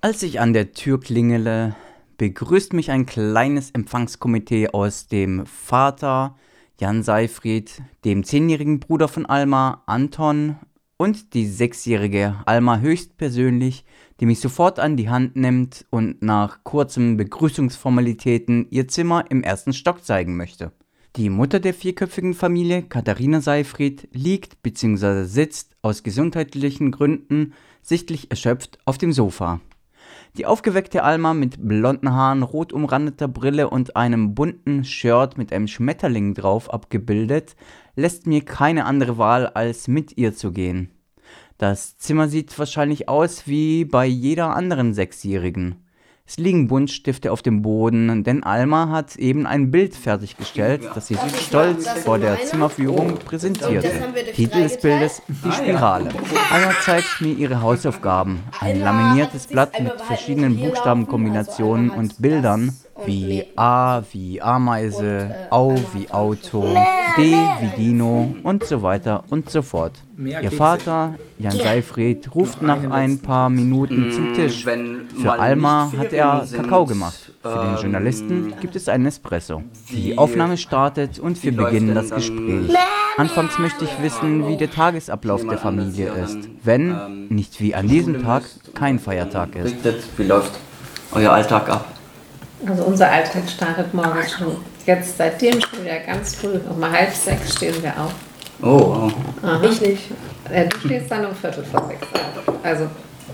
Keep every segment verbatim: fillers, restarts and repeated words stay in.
Als ich an der Tür klingele, begrüßt mich ein kleines Empfangskomitee aus dem Vater Jan Seifried, dem zehnjährigen Bruder von Alma, Anton, und die sechsjährige Alma höchstpersönlich, die mich sofort an die Hand nimmt und nach kurzen Begrüßungsformalitäten ihr Zimmer im ersten Stock zeigen möchte. Die Mutter der vierköpfigen Familie, Katharina Seifried, liegt bzw. sitzt aus gesundheitlichen Gründen sichtlich erschöpft auf dem Sofa. Die aufgeweckte Alma mit blonden Haaren, rot umrandeter Brille und einem bunten Shirt mit einem Schmetterling drauf abgebildet, lässt mir keine andere Wahl, als mit ihr zu gehen. Das Zimmer sieht wahrscheinlich aus wie bei jeder anderen Sechsjährigen. Es liegen Buntstifte auf dem Boden, denn Alma hat eben ein Bild fertiggestellt, das sie stolz vor der Zimmerführung präsentierte. Titel des Bildes: Die Spirale. Alma zeigt mir ihre Hausaufgaben, ein laminiertes Blatt mit verschiedenen Buchstabenkombinationen und Bildern, wie A wie Ameise, Au wie Auto, D wie Dino und so weiter und so fort. Ihr Vater, Jan Seifried, ruft nach ein paar Minuten zum Tisch. Für Alma hat er Kakao gemacht. Für den Journalisten gibt es einen Espresso. Die Aufnahme startet und wir beginnen das Gespräch. Anfangs möchte ich wissen, wie der Tagesablauf der Familie ist, wenn, nicht wie an diesem Tag, kein Feiertag ist. Wie läuft euer Alltag ab? Also unser Alltag startet morgens schon. Jetzt seitdem schon wieder ganz früh, um halb sechs stehen wir auf. Oh, oh. Ich nicht. Äh, du stehst dann um Viertel vor sechs auf. Also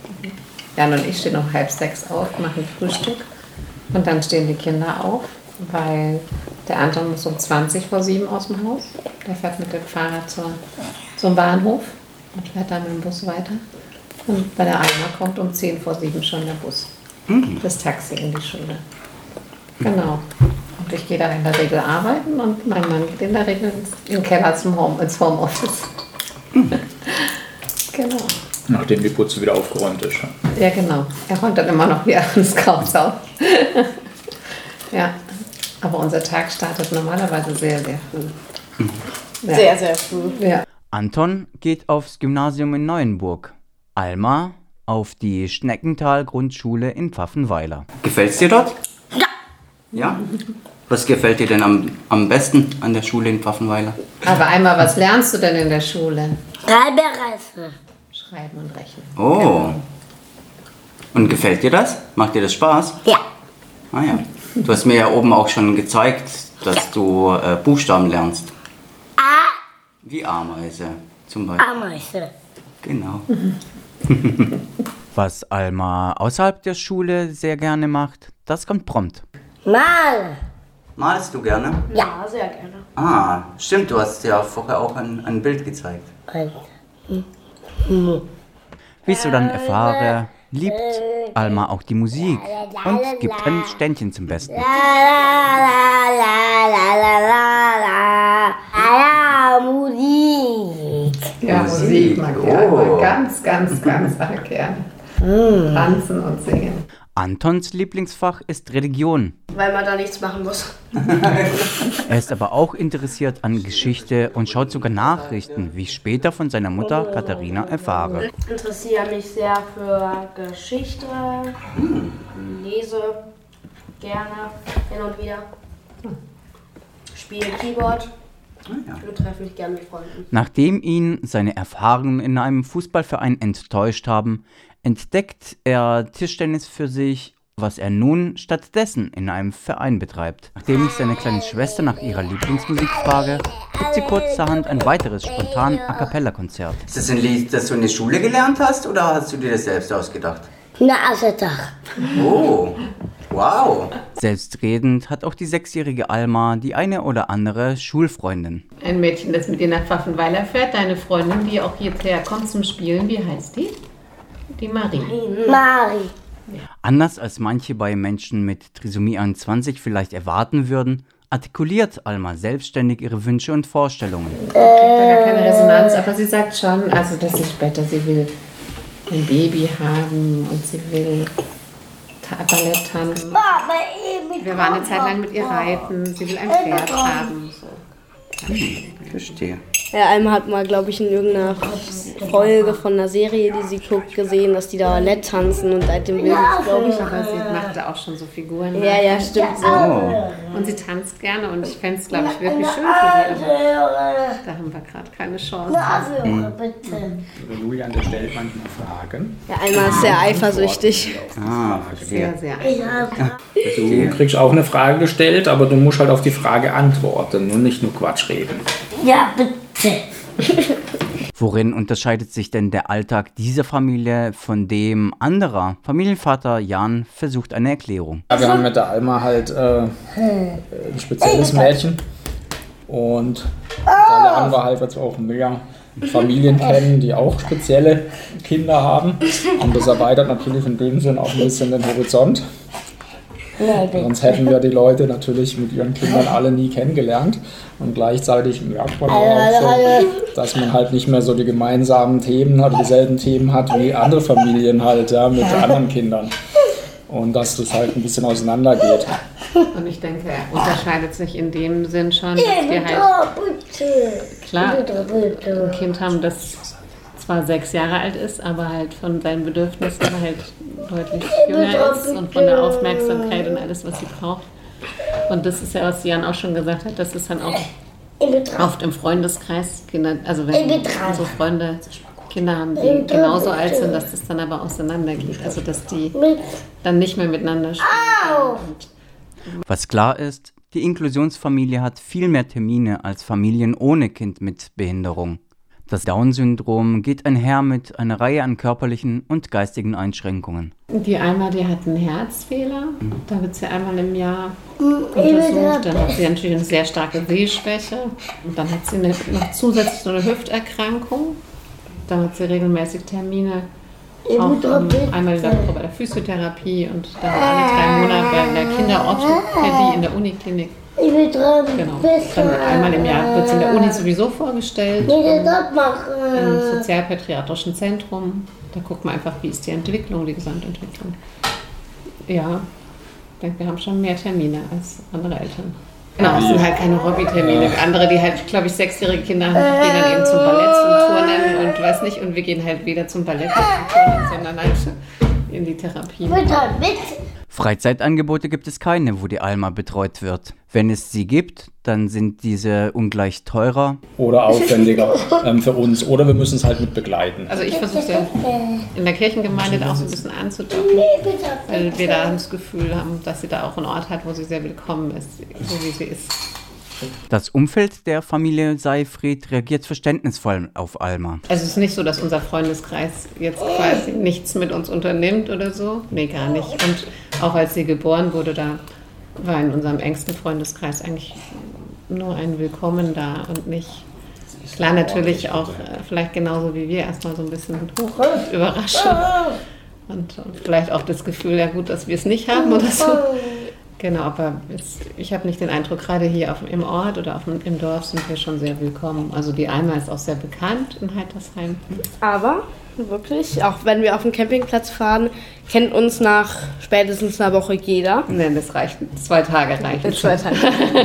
Jan und ich stehen um halb sechs auf, machen Frühstück und dann stehen die Kinder auf, weil der Anton muss um zwanzig vor sieben aus dem Haus. Der fährt mit dem Fahrrad zur, zum Bahnhof und fährt dann mit dem Bus weiter. Und bei der Alma kommt um zehn vor sieben schon der Bus. Mhm. Das Taxi in die Schule. Genau. Und ich gehe da in der Regel arbeiten und mein Mann geht in der Regel ins, in den Keller zum Home, ins Homeoffice. Mhm. Genau. Nachdem die Putze wieder aufgeräumt ist. Ja, genau. Er räumt dann immer noch wieder ins Chaos auf. Ja, aber unser Tag startet normalerweise sehr, sehr früh. Ja. Sehr, sehr früh. Ja. Anton geht aufs Gymnasium in Neuenburg. Alma auf die Schneckental-Grundschule in Pfaffenweiler. Gefällt's dir dort? Ja. Ja? Was gefällt dir denn am, am besten an der Schule in Pfaffenweiler? Aber einmal, was lernst du denn in der Schule? Schreiben, Schreiben und Rechnen. Oh. Genau. Und gefällt dir das? Macht dir das Spaß? Ja. Ah ja. Du hast mir ja oben auch schon gezeigt, dass ja. du äh, Buchstaben lernst. A. Wie Ameise zum Beispiel. Ameise. Genau. Was Alma außerhalb der Schule sehr gerne macht, das kommt prompt. Mal. Malst du gerne? Ja, sehr gerne. Ah, stimmt, du hast ja vorher auch ein, ein Bild gezeigt. Wie ich so dann erfahre, liebt Alma auch die Musik und gibt ein Ständchen zum Besten. La, la, la, la, la, la, la, la, Musik. Ja, Musik mag ich oh. ganz, ganz, ganz arg gerne. Mm. Tanzen und singen. Antons Lieblingsfach ist Religion. Weil man da nichts machen muss. Er ist aber auch interessiert an Geschichte und schaut sogar Nachrichten, wie ich später von seiner Mutter Katharina erfahre. Ich interessiere mich sehr für Geschichte, lese gerne hin und wieder, spiele Keyboard und treffe mich gerne mit Freunden. Nachdem ihn seine Erfahrungen in einem Fußballverein enttäuscht haben, entdeckt er Tischtennis für sich, was er nun stattdessen in einem Verein betreibt. Nachdem ich seine kleine Schwester nach ihrer Lieblingsmusik frage, gibt sie kurzerhand ein weiteres spontan A-Cappella-Konzert. Ist das ein Lied, das du in der Schule gelernt hast, oder hast du dir das selbst ausgedacht? Na, ausgedacht. Oh, wow. Selbstredend hat auch die sechsjährige Alma die eine oder andere Schulfreundin. Ein Mädchen, das mit dir nach Pfaffenweiler fährt, deine Freundin, die auch hierher kommt zum Spielen, wie heißt die? Die Marie. Marie. Anders als manche bei Menschen mit Trisomie einundzwanzig vielleicht erwarten würden, artikuliert Alma selbstständig ihre Wünsche und Vorstellungen. Sie kriegt da gar keine Resonanz, aber sie sagt schon, also dass sie später, sie will ein Baby haben und sie will Ballett tanzen. Wir waren eine Zeit lang mit ihr reiten, sie will ein Pferd haben. So. Hm, verstehe. Ja, einmal hat mal, glaube ich, in irgendeiner Folge von einer Serie, die sie guckt, gesehen, dass die da Ballett tanzen und seitdem will sie, glaube ich. Aber sie macht da auch schon so Figuren. Ja, ja, stimmt so. Oh. Und sie tanzt gerne und ich fände es, glaube ich, wirklich schön für sie. Aber da haben wir gerade keine Chance. Der Julian, der stellt manchmal Fragen. Ja, einmal ist sehr eifersüchtig. Ah, Sehr, verstehe. sehr. Du kriegst auch eine Frage gestellt, aber du musst halt auf die Frage antworten und nicht nur Quatsch reden. Ja, bitte. Worin unterscheidet sich denn der Alltag dieser Familie von dem anderer? Familienvater Jan versucht eine Erklärung. Ja, wir haben mit der Alma halt äh, ein spezielles Mädchen und da lernen wir halt jetzt auch mehr Familien kennen, die auch spezielle Kinder haben. Und das erweitert natürlich in dem Sinn auch ein bisschen den Horizont. Sonst hätten wir die Leute natürlich mit ihren Kindern alle nie kennengelernt. Und gleichzeitig merkt man auch so, dass man halt nicht mehr so die gemeinsamen Themen hat, dieselben Themen hat wie andere Familien halt, ja, mit anderen Kindern. Und dass das halt ein bisschen auseinander geht. Und ich denke, er unterscheidet sich in dem Sinn schon, dass wir halt klar ein Kind haben, das zwar sechs Jahre alt ist, aber halt von seinen Bedürfnissen halt deutlich jünger ist und von der Aufmerksamkeit und alles, was sie braucht. Und das ist ja, was Jan auch schon gesagt hat, das ist dann auch oft im Freundeskreis Kinder, also wenn unsere Freunde Kinder haben, die genauso alt sind, dass das dann aber auseinandergeht. Also dass die dann nicht mehr miteinander spielen. Was klar ist, die Inklusionsfamilie hat viel mehr Termine als Familien ohne Kind mit Behinderung. Das Down-Syndrom geht einher mit einer Reihe an körperlichen und geistigen Einschränkungen. Die Alma, die hat einen Herzfehler. Da wird sie einmal im Jahr untersucht. Dann hat sie natürlich eine sehr starke Sehschwäche. Und dann hat sie eine, noch zusätzlich so eine Hüfterkrankung. Dann hat sie regelmäßig Termine. Auch um, einmal in der Woche bei der Physiotherapie und dann alle drei Monate bei der Kinderorthopädie in der Uniklinik. Genau. Dann einmal im Jahr wird sie in der Uni sowieso vorgestellt. Im sozialpädiatrischen Zentrum. Da guckt man einfach, wie ist die Entwicklung, die Gesamtentwicklung. Ja, ich denke, wir haben schon mehr Termine als andere Eltern. Genau, es sind halt keine Hobbytermine. Andere, die halt, glaube ich, sechsjährige Kinder haben, die gehen dann eben zum Ballett, zum Turnen und weiß nicht. Und wir gehen halt weder zum Ballett noch zum Turnen, sondern halt in die Therapie. Freizeitangebote gibt es keine, wo die Alma betreut wird. Wenn es sie gibt, dann sind diese ungleich teurer. Oder aufwendiger ähm, für uns. Oder wir müssen es halt mit begleiten. Also ich versuche ja in der Kirchengemeinde da auch so ein bisschen anzudocken, weil wir da das Gefühl haben, dass sie da auch einen Ort hat, wo sie sehr willkommen ist, so wie sie ist. Das Umfeld der Familie Seyfried reagiert verständnisvoll auf Alma. Also es ist nicht so, dass unser Freundeskreis jetzt quasi nichts mit uns unternimmt oder so. Nee, gar nicht. Und auch als sie geboren wurde, da war in unserem engsten Freundeskreis eigentlich nur ein Willkommen da und nicht... Klar, natürlich auch vielleicht genauso wie wir erstmal so ein bisschen hoch Überraschung. Und, und vielleicht auch das Gefühl, ja gut, dass wir es nicht haben oder so. Genau, aber es, ich habe nicht den Eindruck, gerade hier auf, im Ort oder auf, im Dorf sind wir schon sehr willkommen. Also die Alma ist auch sehr bekannt in Heitersheim. Aber wirklich, auch wenn wir auf den Campingplatz fahren, kennt uns nach spätestens einer Woche jeder. Nein, das reicht, zwei Tage reichen Zwei Tage.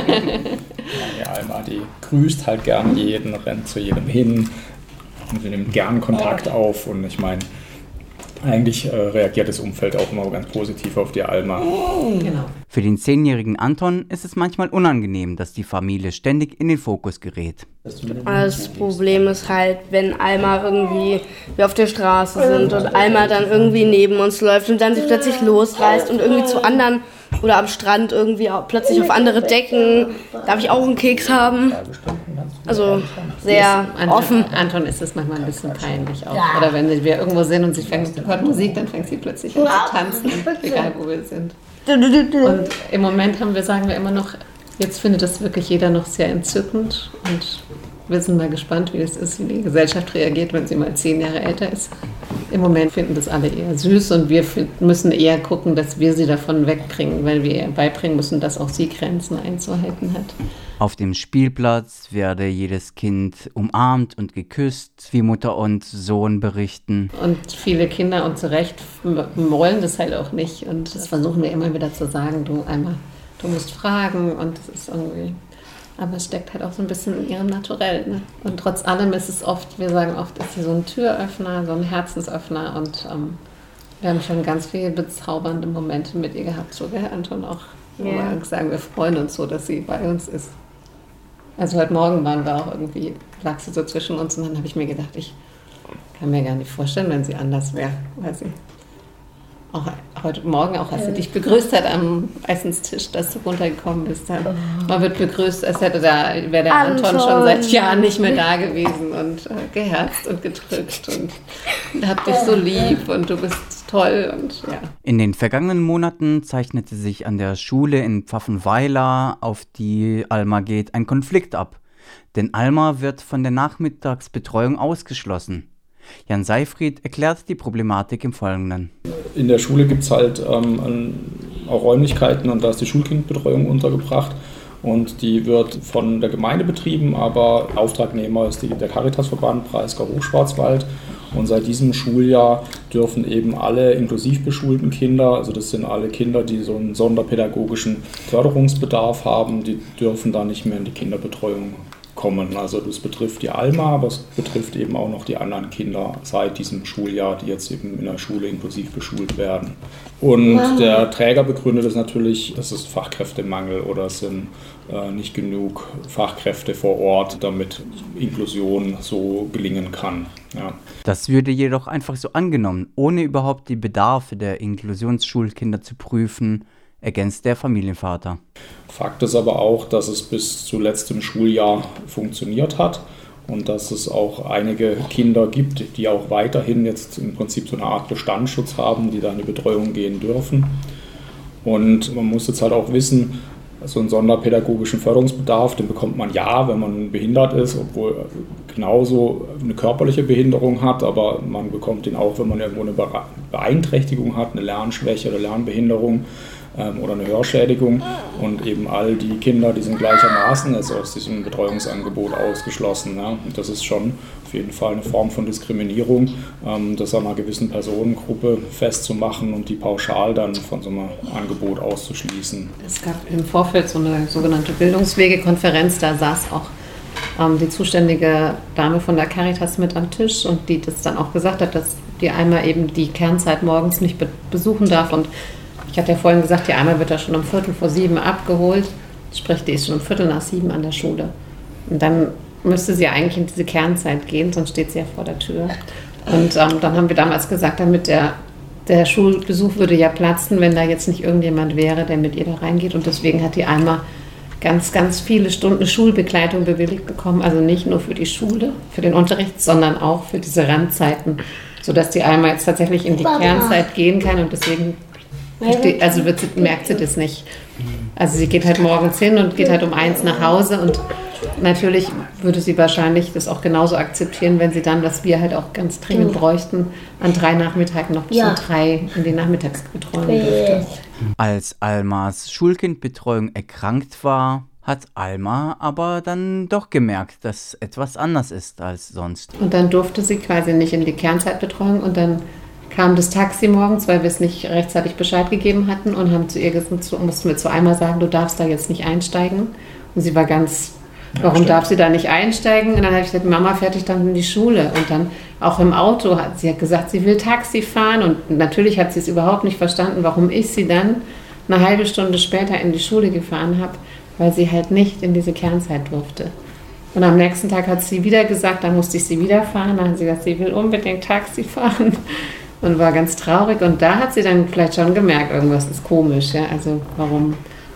Ja, Alma, die grüßt halt gern jeden, rennt zu jedem hin und sie nimmt gern Kontakt auf. Und ich meine, eigentlich äh, reagiert das Umfeld auch immer ganz positiv auf die Alma. Genau. Für den zehnjährigen Anton ist es manchmal unangenehm, dass die Familie ständig in den Fokus gerät. Das Problem ist halt, wenn Alma irgendwie wir auf der Straße sind und Alma dann irgendwie neben uns läuft und dann sich plötzlich losreißt und irgendwie zu anderen oder am Strand irgendwie auch plötzlich auf andere Decken. Darf ich auch einen Keks haben? Also sehr offen. Anton ist es manchmal ein bisschen peinlich auch. Oder wenn wir irgendwo sind und sie fängt, hört Musik, dann fängt sie plötzlich an zu tanzen, egal wo wir sind. Und im Moment haben wir, sagen wir immer noch, jetzt findet das wirklich jeder noch sehr entzückend und wir sind mal gespannt, wie es ist, wie die Gesellschaft reagiert, wenn sie mal zehn Jahre älter ist. Im Moment finden das alle eher süß und wir müssen eher gucken, dass wir sie davon wegbringen, weil wir ihr beibringen müssen, dass auch sie Grenzen einzuhalten hat. Auf dem Spielplatz werde jedes Kind umarmt und geküsst, wie Mutter und Sohn berichten. Und viele Kinder, und zu Recht, wollen das halt auch nicht. Und das versuchen wir immer wieder zu sagen, du einmal, du musst fragen und das ist irgendwie... Aber es steckt halt auch so ein bisschen in ihrem Naturell. Ne? Und trotz allem ist es oft, wir sagen oft, ist sie so ein Türöffner, so ein Herzensöffner. Und ähm, wir haben schon ganz viele bezaubernde Momente mit ihr gehabt, so gell, Anton auch. Wo Ja. wir sagen, wir freuen uns so, dass sie bei uns ist. Also heute Morgen waren wir auch irgendwie, lag sie so zwischen uns und dann habe ich mir gedacht, ich kann mir gar nicht vorstellen, wenn sie anders wäre. Weil sie auch heute Morgen, auch als sie dich begrüßt hat am Essenstisch, dass du runtergekommen bist, dann man wird begrüßt, als hätte da, wäre der Anton. Anton schon seit Jahren nicht mehr da gewesen und äh, geherzt und gedrückt und, und hat dich so lieb und du bist toll und ja. In den vergangenen Monaten zeichnete sich an der Schule in Pfaffenweiler, auf die Alma geht, ein Konflikt ab. Denn Alma wird von der Nachmittagsbetreuung ausgeschlossen. Jan Seifried erklärt die Problematik im Folgenden. In der Schule gibt es halt ähm, auch Räumlichkeiten und da ist die Schulkindbetreuung untergebracht. Und die wird von der Gemeinde betrieben, aber Auftragnehmer ist die, der Caritasverband Breisgau-Hochschwarzwald. Und seit diesem Schuljahr dürfen eben alle inklusiv beschulten Kinder, also das sind alle Kinder, die so einen sonderpädagogischen Förderungsbedarf haben, die dürfen da nicht mehr in die Kinderbetreuung kommen. Also das betrifft die Alma, aber es betrifft eben auch noch die anderen Kinder seit diesem Schuljahr, die jetzt eben in der Schule inklusiv beschult werden. Und wow. Der Träger begründet es natürlich, das ist Fachkräftemangel oder es sind äh, nicht genug Fachkräfte vor Ort, damit Inklusion so gelingen kann. Ja. Das würde jedoch einfach so angenommen, ohne überhaupt die Bedarfe der Inklusionsschulkinder zu prüfen, ergänzt der Familienvater. Fakt ist aber auch, dass es bis zuletzt im Schuljahr funktioniert hat und dass es auch einige Kinder gibt, die auch weiterhin jetzt im Prinzip so eine Art Bestandsschutz haben, die da in die Betreuung gehen dürfen. Und man muss jetzt halt auch wissen, so einen sonderpädagogischen Förderungsbedarf, den bekommt man ja, wenn man behindert ist, obwohl genauso eine körperliche Behinderung hat, aber man bekommt ihn auch, wenn man irgendwo eine Beeinträchtigung hat, eine Lernschwäche oder Lernbehinderung ähm, oder eine Hörschädigung. Und eben all die Kinder, die sind gleichermaßen also aus diesem Betreuungsangebot ausgeschlossen. Ja. Und das ist schon auf jeden Fall eine Form von Diskriminierung, ähm, das an einer gewissen Personengruppe festzumachen und die pauschal dann von so einem Angebot auszuschließen. Es gab im Vorfeld so eine sogenannte Bildungswegekonferenz, da saß auch ähm, die zuständige Dame von der Caritas mit am Tisch und die das dann auch gesagt hat, dass die Alma eben die Kernzeit morgens nicht be- besuchen darf. Und ich hatte ja vorhin gesagt, die Alma wird da schon um Viertel vor sieben abgeholt, sprich die ist schon um Viertel nach sieben an der Schule. Und dann müsste sie eigentlich in diese Kernzeit gehen, sonst steht sie ja vor der Tür. Und ähm, dann haben wir damals gesagt, damit der, der Schulbesuch würde ja platzen, wenn da jetzt nicht irgendjemand wäre, der mit ihr da reingeht. Und deswegen hat die Alma ganz, ganz viele Stunden Schulbegleitung bewilligt bekommen. Also nicht nur für die Schule, für den Unterricht, sondern auch für diese Randzeiten, sodass die Alma jetzt tatsächlich in die Kernzeit gehen kann. Und deswegen versteht, also wird sie, merkt sie das nicht. Also sie geht halt morgens hin und geht halt um eins nach Hause und natürlich würde sie wahrscheinlich das auch genauso akzeptieren, wenn sie dann, was wir halt auch ganz dringend bräuchten, an drei Nachmittagen noch bis ja. um drei in die Nachmittagsbetreuung dürfte. Als Almas Schulkindbetreuung erkrankt war, hat Alma aber dann doch gemerkt, dass etwas anders ist als sonst. Und dann durfte sie quasi nicht in die Kernzeitbetreuung und dann kam das Taxi morgens, weil wir es nicht rechtzeitig Bescheid gegeben hatten und haben zu ihr gesagt, mussten wir zu Alma sagen, du darfst da jetzt nicht einsteigen. Und sie war ganz, warum ja, darf sie da nicht einsteigen? Und dann habe ich gesagt, Mama, fertig dann in die Schule. Und dann auch im Auto hat sie hat gesagt, sie will Taxi fahren. Und natürlich hat sie es überhaupt nicht verstanden, warum ich sie dann eine halbe Stunde später in die Schule gefahren habe, weil sie halt nicht in diese Kernzeit durfte. Und am nächsten Tag hat sie wieder gesagt, dann musste ich sie wieder fahren. Dann hat sie gesagt, sie will unbedingt Taxi fahren. Und war ganz traurig. Und da hat sie dann vielleicht schon gemerkt, irgendwas ist komisch. Ja? Also warum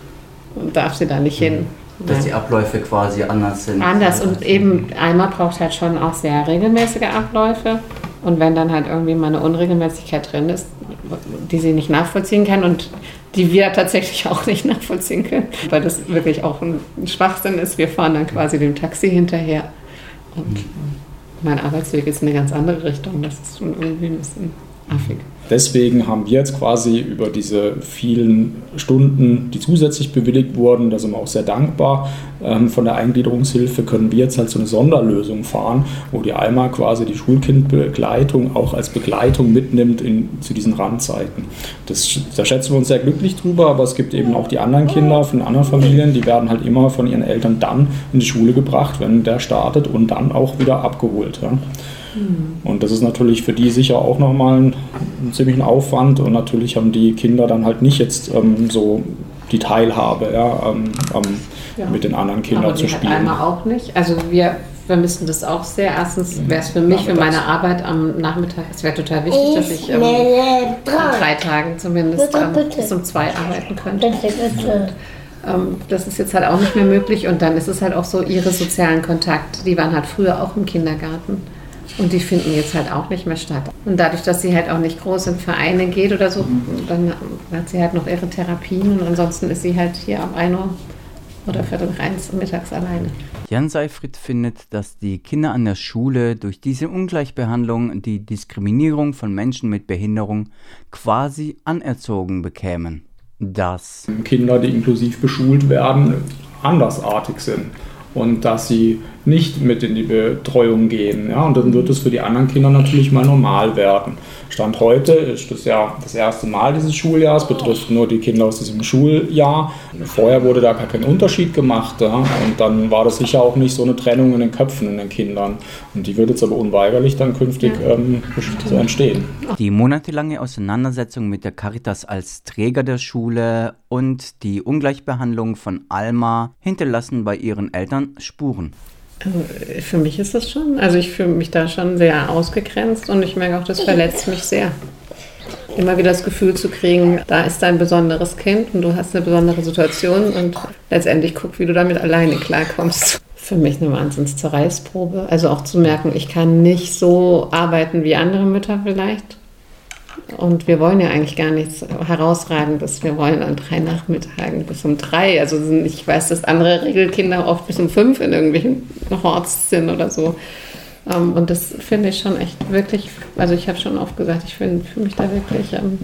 darf sie da nicht hin? Dass Nein. die Abläufe quasi anders sind. Anders. Und eben, Alma braucht halt schon auch sehr regelmäßige Abläufe. Und wenn dann halt irgendwie mal eine Unregelmäßigkeit drin ist, die sie nicht nachvollziehen kann und die wir tatsächlich auch nicht nachvollziehen können, weil das wirklich auch ein Schwachsinn ist. Wir fahren dann quasi dem Taxi hinterher. Und mein Arbeitsweg ist in eine ganz andere Richtung. Das ist schon irgendwie ein bisschen Affig. Deswegen haben wir jetzt quasi über diese vielen Stunden, die zusätzlich bewilligt wurden, da sind wir auch sehr dankbar, ähm, von der Eingliederungshilfe können wir jetzt halt so eine Sonderlösung fahren, wo die Alma quasi die Schulkindbegleitung auch als Begleitung mitnimmt in, zu diesen Randzeiten. Das, da schätzen wir uns sehr glücklich drüber, aber es gibt eben auch die anderen Kinder von anderen Familien, die werden halt immer von ihren Eltern dann in die Schule gebracht, wenn der startet und dann auch wieder abgeholt. Ja. Und das ist natürlich für die sicher auch nochmal ein, ein ziemlichen Aufwand und natürlich haben die Kinder dann halt nicht jetzt ähm, so die Teilhabe, ja, ähm, ähm, ja. mit den anderen Kindern aber zu spielen. Aber einmal auch nicht. Also wir vermissen das auch sehr. Erstens wäre es für mich, für meine Arbeit am Nachmittag, es wäre total wichtig, dass ich ähm, an drei Tagen zumindest ähm, bis um zwei arbeiten könnte. Und, ähm, das ist jetzt halt auch nicht mehr möglich und dann ist es halt auch so, ihre sozialen Kontakte, die waren halt früher auch im Kindergarten. Und die finden jetzt halt auch nicht mehr statt. Und dadurch, dass sie halt auch nicht groß in Vereine geht oder so, dann hat sie halt noch ihre Therapien und ansonsten ist sie halt hier ab ein Uhr oder Viertel eins mittags alleine. Jan Seyfried findet, dass die Kinder an der Schule durch diese Ungleichbehandlung die Diskriminierung von Menschen mit Behinderung quasi anerzogen bekämen. Dass Kinder, die inklusiv beschult werden, andersartig sind. Und dass sie nicht mit in die Betreuung gehen. Ja? Und dann wird es für die anderen Kinder natürlich mal normal werden. Stand heute ist das ja das erste Mal dieses Schuljahres, betrifft nur die Kinder aus diesem Schuljahr. Vorher wurde da gar kein Unterschied gemacht. Ja? Und dann war das sicher auch nicht so eine Trennung in den Köpfen in den Kindern. Und die wird jetzt aber unweigerlich dann künftig ja. ähm, so entstehen. Die monatelange Auseinandersetzung mit der Caritas als Träger der Schule und die Ungleichbehandlung von Alma hinterlassen bei ihren Eltern Spuren. Für mich ist das schon, also ich fühle mich da schon sehr ausgegrenzt und ich merke auch, das verletzt mich sehr. Immer wieder das Gefühl zu kriegen, da ist dein besonderes Kind und du hast eine besondere Situation und letztendlich guck, wie du damit alleine klarkommst. Für mich eine Wahnsinns-Zerreißprobe. Also auch zu merken, ich kann nicht so arbeiten wie andere Mütter vielleicht. Und wir wollen ja eigentlich gar nichts Herausragendes. Wir wollen an drei Nachmittagen bis um drei. Also ich weiß, dass andere Regelkinder oft bis um fünf in irgendwelchen Horts sind oder so. Und das finde ich schon echt wirklich, also ich habe schon oft gesagt, ich fühle mich da wirklich ähm,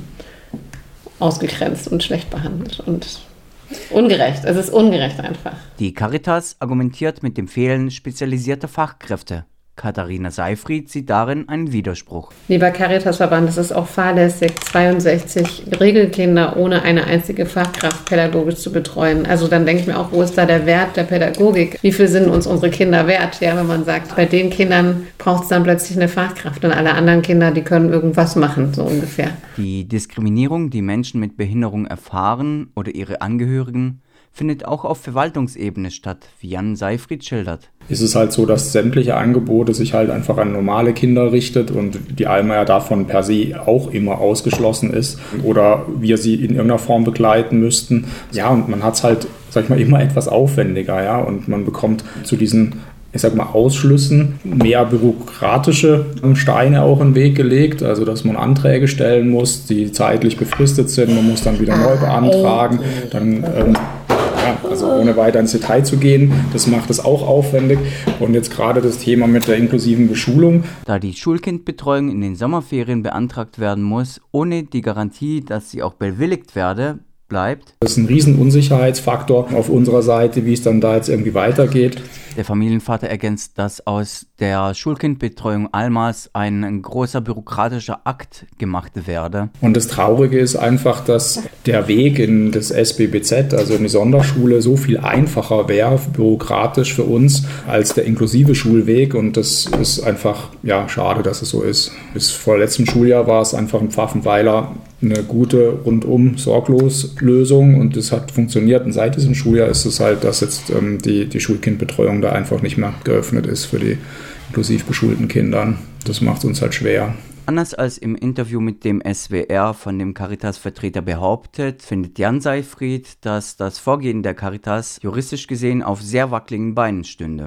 ausgegrenzt und schlecht behandelt und ungerecht. Es ist ungerecht einfach. Die Caritas argumentiert mit dem Fehlen spezialisierter Fachkräfte. Katharina Seyfried sieht darin einen Widerspruch. Lieber Caritasverband, es ist auch fahrlässig, zweiundsechzig Regelkinder ohne eine einzige Fachkraft pädagogisch zu betreuen. Also dann denke ich mir auch, wo ist da der Wert der Pädagogik? Wie viel sind uns unsere Kinder wert? Ja, wenn man sagt, bei den Kindern braucht es dann plötzlich eine Fachkraft und alle anderen Kinder, die können irgendwas machen, so ungefähr. Die Diskriminierung, die Menschen mit Behinderung erfahren oder ihre Angehörigen, findet auch auf Verwaltungsebene statt, wie Jan Seyfried schildert. Es ist halt so, dass sämtliche Angebote sich halt einfach an normale Kinder richtet und die Alma ja davon per se auch immer ausgeschlossen ist oder wir sie in irgendeiner Form begleiten müssten. Ja, und man hat es halt, sag ich mal, immer etwas aufwendiger, ja, und man bekommt zu diesen, ich sag mal, Ausschlüssen mehr bürokratische Steine auch in den Weg gelegt, also dass man Anträge stellen muss, die zeitlich befristet sind, man muss dann wieder neu beantragen, dann ähm, also ohne weiter ins Detail zu gehen, das macht es auch aufwendig. Und jetzt gerade das Thema mit der inklusiven Beschulung. Da die Schulkindbetreuung in den Sommerferien beantragt werden muss, ohne die Garantie, dass sie auch bewilligt werde, bleibt. Das ist ein riesen Unsicherheitsfaktor auf unserer Seite, wie es dann da jetzt irgendwie weitergeht. Der Familienvater ergänzt, dass aus der Schulkindbetreuung Almas ein großer bürokratischer Akt gemacht werde. Und das Traurige ist einfach, dass der Weg in das S B B Z, also in die Sonderschule, so viel einfacher wäre, bürokratisch für uns, als der inklusive Schulweg. Und das ist einfach, ja, schade, dass es so ist. Bis vor letztem Schuljahr war es einfach in Pfaffenweiler eine gute rundum sorglos Lösung und das hat funktioniert. Und seit diesem Schuljahr ist es halt, dass jetzt ähm, die, die Schulkindbetreuung da einfach nicht mehr geöffnet ist für die inklusiv beschulten Kindern. Das macht es uns halt schwer. Anders als im Interview mit dem S W R von dem Caritas-Vertreter behauptet, findet Jan Seyfried, dass das Vorgehen der Caritas juristisch gesehen auf sehr wackeligen Beinen stünde.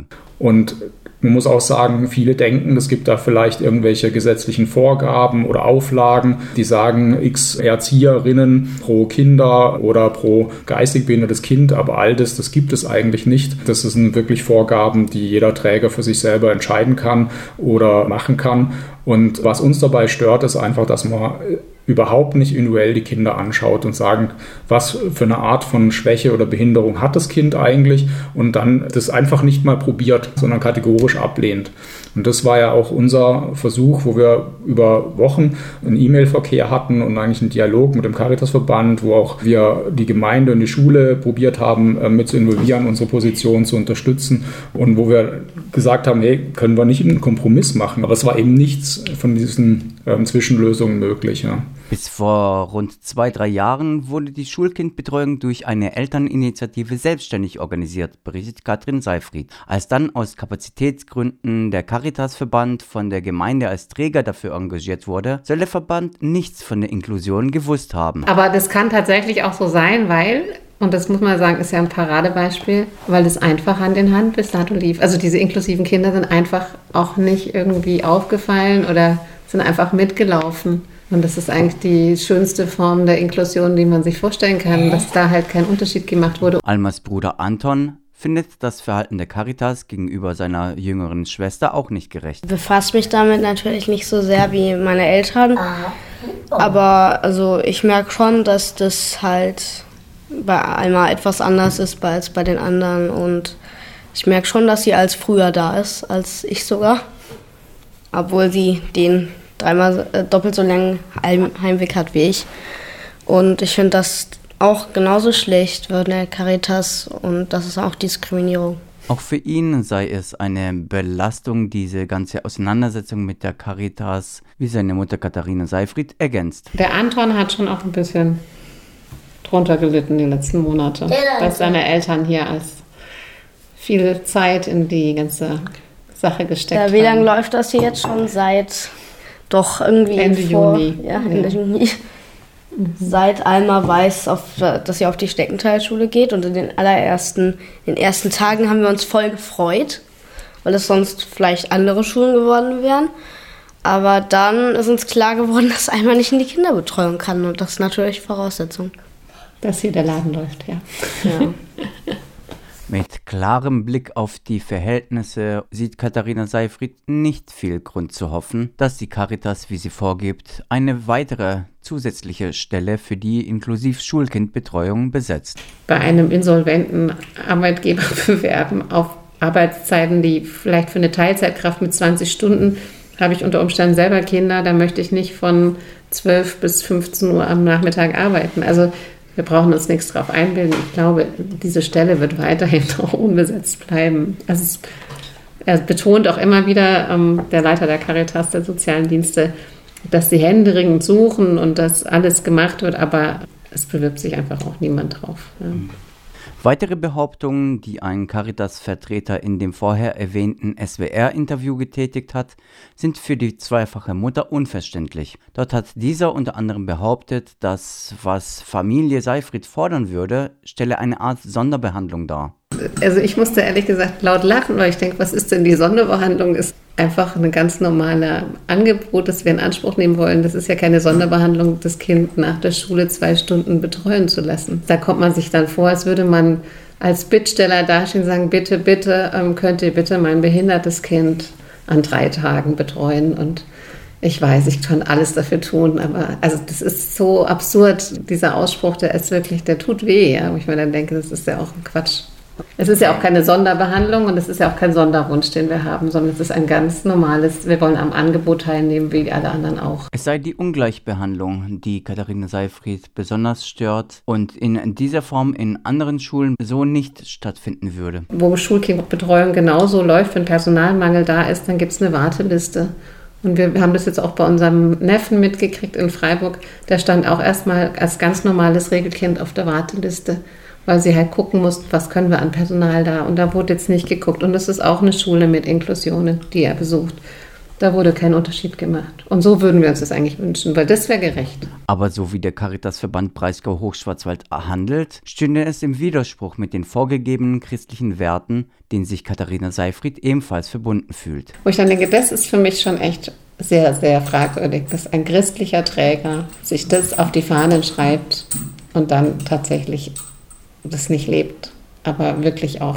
Und man muss auch sagen, viele denken, es gibt da vielleicht irgendwelche gesetzlichen Vorgaben oder Auflagen, die sagen, x Erzieherinnen pro Kinder oder pro geistig behindertes Kind, aber all das, das gibt es eigentlich nicht. Das sind wirklich Vorgaben, die jeder Träger für sich selber entscheiden kann oder machen kann. Und was uns dabei stört, ist einfach, dass man überhaupt nicht individuell die Kinder anschaut und sagen, was für eine Art von Schwäche oder Behinderung hat das Kind eigentlich und dann das einfach nicht mal probiert, sondern kategorisch ablehnt. Und das war ja auch unser Versuch, wo wir über Wochen einen E-Mail-Verkehr hatten und eigentlich einen Dialog mit dem Caritasverband, wo auch wir die Gemeinde und die Schule probiert haben, mit zu involvieren, unsere Position zu unterstützen und wo wir gesagt haben, hey, können wir nicht einen Kompromiss machen, aber es war eben nichts von diesen ähm, Zwischenlösungen möglich. Ja. Bis vor rund zwei, drei Jahren wurde die Schulkindbetreuung durch eine Elterninitiative selbstständig organisiert, berichtet Katrin Seyfried. Als dann aus Kapazitätsgründen der Caritasverband von der Gemeinde als Träger dafür engagiert wurde, soll der Verband nichts von der Inklusion gewusst haben. Aber das kann tatsächlich auch so sein, weil, und das muss man sagen, ist ja ein Paradebeispiel, weil das einfach Hand in Hand bis dato lief. Also diese inklusiven Kinder sind einfach auch nicht irgendwie aufgefallen oder sind einfach mitgelaufen. Und das ist eigentlich die schönste Form der Inklusion, die man sich vorstellen kann, dass da halt kein Unterschied gemacht wurde. Almas Bruder Anton findet das Verhalten der Caritas gegenüber seiner jüngeren Schwester auch nicht gerecht. Ich befasse mich damit natürlich nicht so sehr wie meine Eltern, aber also ich merke schon, dass das halt bei Alma etwas anders ist als bei den anderen und ich merke schon, dass sie als früher da ist, als ich sogar, obwohl sie den dreimal äh, doppelt so langen Heimweg hat wie ich. Und ich finde das auch genauso schlecht für eine Caritas und das ist auch Diskriminierung. Auch für ihn sei es eine Belastung, diese ganze Auseinandersetzung mit der Caritas, wie seine Mutter Katharina Seyfried ergänzt. Der Anton hat schon auch ein bisschen drunter gelitten die letzten Monate, dass seine Eltern hier als viel Zeit in die ganze Sache gesteckt ja, haben. Wie lange läuft das hier jetzt schon? Seit doch irgendwie Ende vor, Juni. Ja, Ende ja. Juni. Mhm. Seit Alma weiß, auf, dass sie auf die Steckenteilschule geht und in den allerersten, in den ersten Tagen haben wir uns voll gefreut, weil es sonst vielleicht andere Schulen geworden wären. Aber dann ist uns klar geworden, dass Alma nicht in die Kinderbetreuung kann und das ist natürlich Voraussetzung. Dass hier der Laden läuft, ja. Ja. Mit klarem Blick auf die Verhältnisse sieht Katharina Seyfried nicht viel Grund zu hoffen, dass die Caritas, wie sie vorgibt, eine weitere zusätzliche Stelle für die Inklusiv-Schulkindbetreuung besetzt. Bei einem insolventen Arbeitgeber bewerben auf Arbeitszeiten, die vielleicht für eine Teilzeitkraft mit zwanzig Stunden, habe ich unter Umständen selber Kinder, da möchte ich nicht von zwölf bis fünfzehn Uhr am Nachmittag arbeiten. Also wir brauchen uns nichts drauf einbilden. Ich glaube, diese Stelle wird weiterhin auch unbesetzt bleiben. Also es, er betont auch immer wieder, ähm, der Leiter der Caritas, der sozialen Dienste, dass sie händeringend suchen und dass alles gemacht wird, aber es bewirbt sich einfach auch niemand drauf. Ja. Weitere Behauptungen, die ein Caritas-Vertreter in dem vorher erwähnten S W R-Interview getätigt hat, sind für die zweifache Mutter unverständlich. Dort hat dieser unter anderem behauptet, dass was Familie Seyfried fordern würde, stelle eine Art Sonderbehandlung dar. Also ich musste ehrlich gesagt laut lachen, weil ich denke, was ist denn die Sonderbehandlung? Ist einfach ein ganz normales Angebot, das wir in Anspruch nehmen wollen. Das ist ja keine Sonderbehandlung, das Kind nach der Schule zwei Stunden betreuen zu lassen. Da kommt man sich dann vor, als würde man als Bittsteller dastehen und sagen, bitte, bitte, ähm, könnt ihr bitte mein behindertes Kind an drei Tagen betreuen. Und ich weiß, ich kann alles dafür tun, aber also das ist so absurd, dieser Ausspruch, der ist wirklich, der tut weh. Ja? Wo ich mir dann denke, das ist ja auch ein Quatsch. Es ist ja auch keine Sonderbehandlung und es ist ja auch kein Sonderwunsch, den wir haben, sondern es ist ein ganz normales, wir wollen am Angebot teilnehmen, wie alle anderen auch. Es sei die Ungleichbehandlung, die Katharina Seyfried besonders stört und in dieser Form in anderen Schulen so nicht stattfinden würde. Wo Schulkindbetreuung genauso läuft, wenn Personalmangel da ist, dann gibt es eine Warteliste. Und wir haben das jetzt auch bei unserem Neffen mitgekriegt in Freiburg, der stand auch erstmal als ganz normales Regelkind auf der Warteliste, weil sie halt gucken mussten, was können wir an Personal da. Und da wurde jetzt nicht geguckt. Und das ist auch eine Schule mit Inklusionen, die er besucht. Da wurde kein Unterschied gemacht. Und so würden wir uns das eigentlich wünschen, weil das wäre gerecht. Aber so wie der Caritasverband Breisgau-Hochschwarzwald handelt, stünde es im Widerspruch mit den vorgegebenen christlichen Werten, denen sich Katharina Seyfried ebenfalls verbunden fühlt. Wo ich dann denke, das ist für mich schon echt sehr, sehr fragwürdig, dass ein christlicher Träger sich das auf die Fahnen schreibt und dann tatsächlich das nicht lebt, aber wirklich auch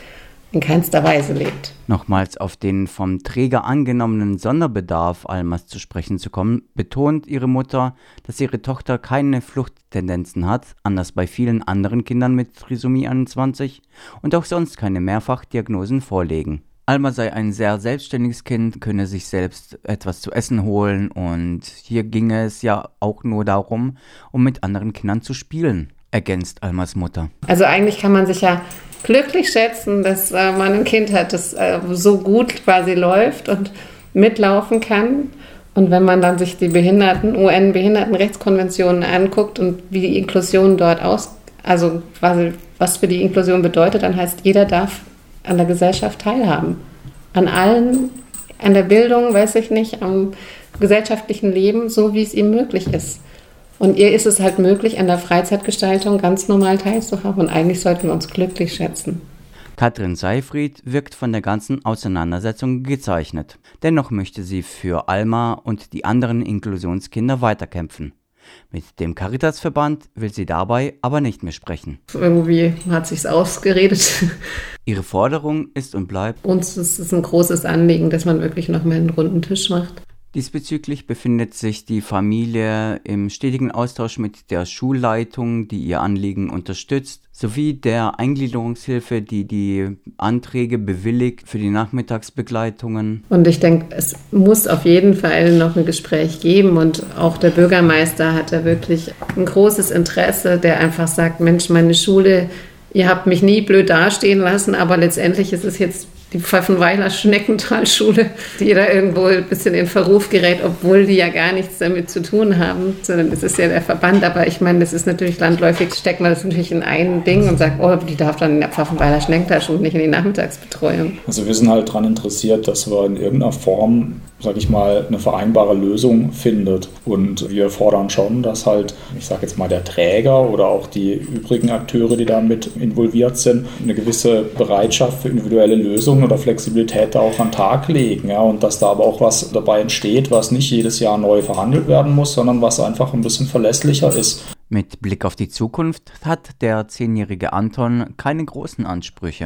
in keinster Weise lebt. Nochmals auf den vom Träger angenommenen Sonderbedarf Almas zu sprechen zu kommen, betont ihre Mutter, dass ihre Tochter keine Fluchttendenzen hat, anders bei vielen anderen Kindern mit Trisomie einundzwanzig, und auch sonst keine Mehrfachdiagnosen vorlegen. Alma sei ein sehr selbstständiges Kind, könne sich selbst etwas zu essen holen, und hier ginge es ja auch nur darum, um mit anderen Kindern zu spielen, ergänzt Almas Mutter. Also eigentlich kann man sich ja glücklich schätzen, dass äh, man ein Kind hat, das äh, so gut quasi läuft und mitlaufen kann. Und wenn man dann sich die Behinderten, U N-Behindertenrechtskonventionen anguckt und wie die Inklusion dort aus, also quasi was für die Inklusion bedeutet, dann heißt, jeder darf an der Gesellschaft teilhaben. An allen, an der Bildung, weiß ich nicht, am gesellschaftlichen Leben, so wie es ihm möglich ist. Und ihr ist es halt möglich, an der Freizeitgestaltung ganz normal teilzuhaben. Und eigentlich sollten wir uns glücklich schätzen. Katrin Seyfried wirkt von der ganzen Auseinandersetzung gezeichnet. Dennoch möchte sie für Alma und die anderen Inklusionskinder weiterkämpfen. Mit dem Caritasverband will sie dabei aber nicht mehr sprechen. Irgendwie hat sich's ausgeredet. Ihre Forderung ist und bleibt: Uns ist es ein großes Anliegen, dass man wirklich noch mal einen runden Tisch macht. Diesbezüglich befindet sich die Familie im stetigen Austausch mit der Schulleitung, die ihr Anliegen unterstützt, sowie der Eingliederungshilfe, die die Anträge bewilligt für die Nachmittagsbegleitungen. Und ich denke, es muss auf jeden Fall noch ein Gespräch geben, und auch der Bürgermeister hat da wirklich ein großes Interesse, der einfach sagt, Mensch, meine Schule, ihr habt mich nie blöd dastehen lassen, aber letztendlich ist es jetzt die Pfaffenweiler Schneckentalschule, die da irgendwo ein bisschen in Verruf gerät, obwohl die ja gar nichts damit zu tun haben, sondern es ist ja der Verband. Aber ich meine, das ist natürlich landläufig, steckt man das natürlich in ein Ding und sagt, oh, die darf dann in der Pfaffenweiler Schneckentalschule, nicht in die Nachmittagsbetreuung. Also wir sind halt daran interessiert, dass wir in irgendeiner Form, sag ich mal, eine vereinbare Lösung findet. Und wir fordern schon, dass halt, ich sag jetzt mal, der Träger oder auch die übrigen Akteure, die damit involviert sind, eine gewisse Bereitschaft für individuelle Lösungen oder Flexibilität da auch an den Tag legen. Ja, und dass da aber auch was dabei entsteht, was nicht jedes Jahr neu verhandelt werden muss, sondern was einfach ein bisschen verlässlicher ist. Mit Blick auf die Zukunft hat der zehnjährige Anton keine großen Ansprüche.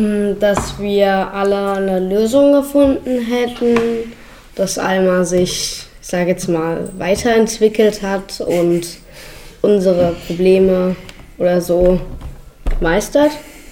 Dass wir alle eine Lösung gefunden hätten, dass Alma sich, ich sage jetzt mal, weiterentwickelt hat und unsere Probleme oder so meistert.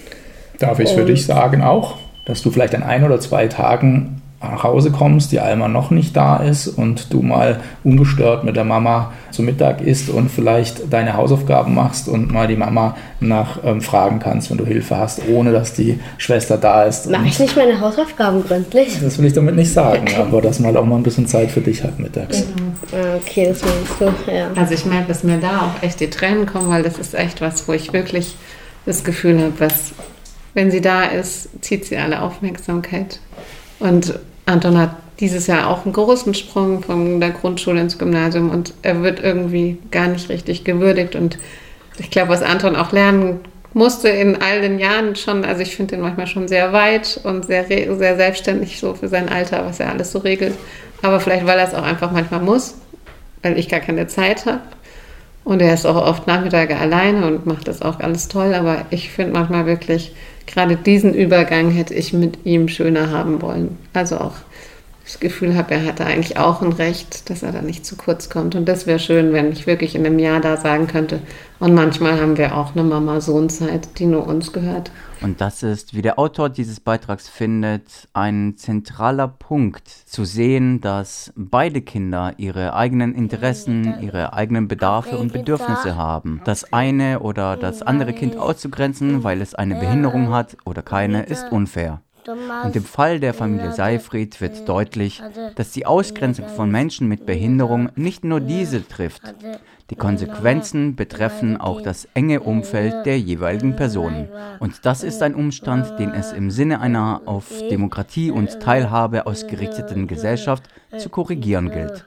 Darf ich für dich sagen auch, dass du vielleicht an ein oder zwei Tagen nach Hause kommst, die Alma noch nicht da ist und du mal ungestört mit der Mama zu Mittag isst und vielleicht deine Hausaufgaben machst und mal die Mama nach ähm, fragen kannst, wenn du Hilfe hast, ohne dass die Schwester da ist. Mache ich nicht meine Hausaufgaben gründlich? Das will ich damit nicht sagen, aber dass man halt auch mal ein bisschen Zeit für dich hat mittags. Genau. Okay, das meinst du, ja. Also ich merke, dass mir da auch echt die Tränen kommen, weil das ist echt was, wo ich wirklich das Gefühl habe, was, wenn sie da ist, zieht sie alle Aufmerksamkeit. Und Anton hat dieses Jahr auch einen großen Sprung von der Grundschule ins Gymnasium und er wird irgendwie gar nicht richtig gewürdigt. Und ich glaube, was Anton auch lernen musste in all den Jahren schon, also ich finde ihn manchmal schon sehr weit und sehr, sehr selbstständig so für sein Alter, was er alles so regelt. Aber vielleicht, weil er es auch einfach manchmal muss, weil ich gar keine Zeit habe. Und er ist auch oft Nachmittage alleine und macht das auch alles toll. Aber ich finde manchmal wirklich, gerade diesen Übergang hätte ich mit ihm schöner haben wollen. Also auch das Gefühl habe, er hatte eigentlich auch ein Recht, dass er da nicht zu kurz kommt. Und das wäre schön, wenn ich wirklich in einem Jahr da sagen könnte. Und manchmal haben wir auch eine Mama-Sohn-Zeit, die nur uns gehört. Und das ist, wie der Autor dieses Beitrags findet, ein zentraler Punkt, zu sehen, dass beide Kinder ihre eigenen Interessen, ihre eigenen Bedarfe und Bedürfnisse haben. Das eine oder das andere Kind auszugrenzen, weil es eine Behinderung hat oder keine, ist unfair. Und im Fall der Familie Seyfried wird deutlich, dass die Ausgrenzung von Menschen mit Behinderung nicht nur diese trifft. Die Konsequenzen betreffen auch das enge Umfeld der jeweiligen Personen. Und das ist ein Umstand, den es im Sinne einer auf Demokratie und Teilhabe ausgerichteten Gesellschaft zu korrigieren gilt.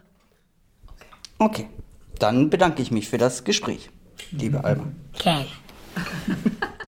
Okay, dann bedanke ich mich für das Gespräch, liebe Alma. Okay.